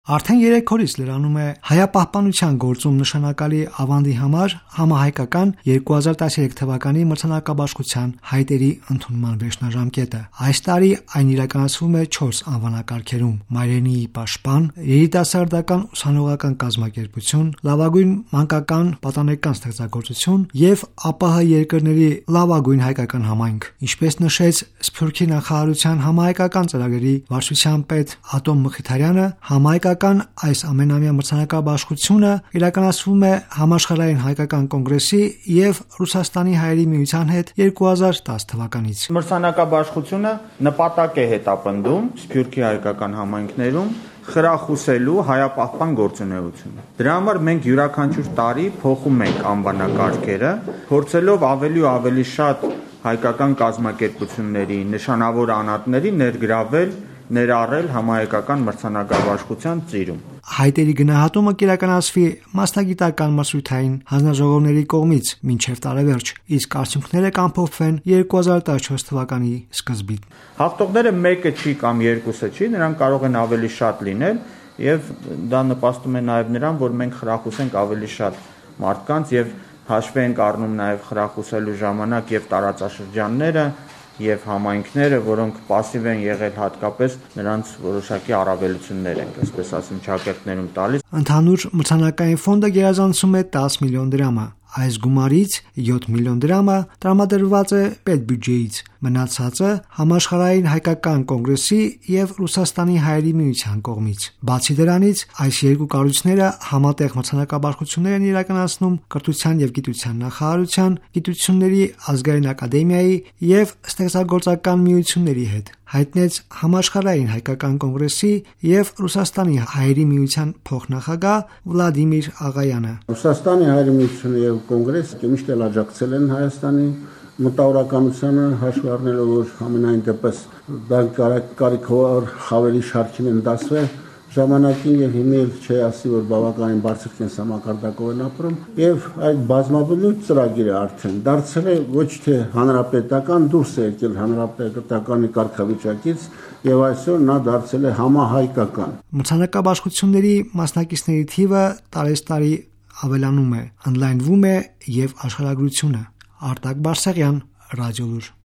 Արդեն 3 օրից լրանում է հայապահպանության գործում նշանակալի ավանդի համար համահայկական 2013 թվականի մրցանակաբաշխության հայտերի ընդունման վերջնաժամկետը։ Այս տարի այն իրականացվում է 4 անվանակարգերում՝ մայրենիի պաշտպան, երիտասարդական ուսանողական կազմակերպություն, լավագույն մանկական պատանեկան ստեղծագործություն եւ ԱՊՀ երկրների լավագույն հայկական համայնք։ Ինչպես նշեց Սփյուռքի նախարարության համահայկական ծրագրերի վարչության պետ Ատոմ Մխիթարյանը, համահայկական այս ամենամյա մրցանակաբաշխությունը իրականացվում է Համաշխարհային հայկական կոնգրեսի եւ Ռուսաստանի հայերի միության հետ 2010 թվականից։ Մրցանակաբաշխությունը նպատակ է հետապնդում Սփյուռքի հայկական համայնքներում խրախուսելու հայապահպան գործունեությունը։ Դրա համար մենք յուրաքանչյուր տարի փոխում ենք անվանակարգերը, փորձելով ավելի ու ավելի շատ հայկական կազմակերպությունների, նշանավոր անհատների ներառել համահայկական մրցանակաբաշխության ծիրում։ Հայտերի գնահատումը կիրականացվի մասնագիտական մրցույթային հանձնաժողովների կողմից մինչև տարեվերջ, իսկ արդյունքները կամփոփվեն 2014 թվականի սկզբին։ Հաղթողները մեկը չի կամ երկուսը չի, նրանք կարող են ավելի շատ լինել եւ դա նպաստում է նաեւ նրան, որ մենք խրախուսենք ավելի շատ մարդկանց եւ հաշվի ենք առնում նաեւ խրախուսելու ժամանակ եւ տարածաշրջանները եւ համայնքները, որոնք пассив են եղել, հատկապես նրանց որոշակի առավելություններ են, այսպես ասեմ, ճակերտներում տալիս։ Ընդհանուր մրցանակային ֆոնդը գերազանցում է 10 միլիոն դրամ։ Այս գումարից 7 միլիոն դրամը տրամադրված է պետբյուջեից, մնացածը Համաշխարհային հայկական կոնգրեսի եւ Ռուսաստանի հայերի միության կողմից։ Բացի դրանից, այս երկու կառույցները համատեղ մրցանակաբաշխություններ են իրականացնում Կրթության եւ գիտության նախարարության, Գիտությունների ազգային ակադեմիայի եւ ստեղծագործական միությունների հետ, հայտնեց Համաշխարհային հայկական կոնգրեսի եւ Ռուսաստանի հայերի միության փոխնախագահ Վլադիմիր Աղայանը։ Ռուսաստանի հայերի միությունը եւ կոնգրեսը միշտ էլ աջակցել են Հայաստանի մտավորականությանը, հաշվի առնելով, որ ամենայն դեպս դա կարիքավոր խավերի շարքին են դասվել ժամանակին եւ հիմա չի ասի, որ բավականին բարձր կենսամակարդակով են ապրում եւ այդ բազմաբնույթ ծրագիրը արդեն դարձել է ոչ թե հանրապետական, դուրս է եկել հանրապետականի կարգավիճակից եւ այսօր նա դարձել է համահայկական։ Մրցանակաբաշխությունների մասնակիցների թիվը տարեստարի ավելանում է, ընդլայնվում է եւ աշխարհագրությունը։ Արտակ Բարսեղյան, Ռադիոլուր։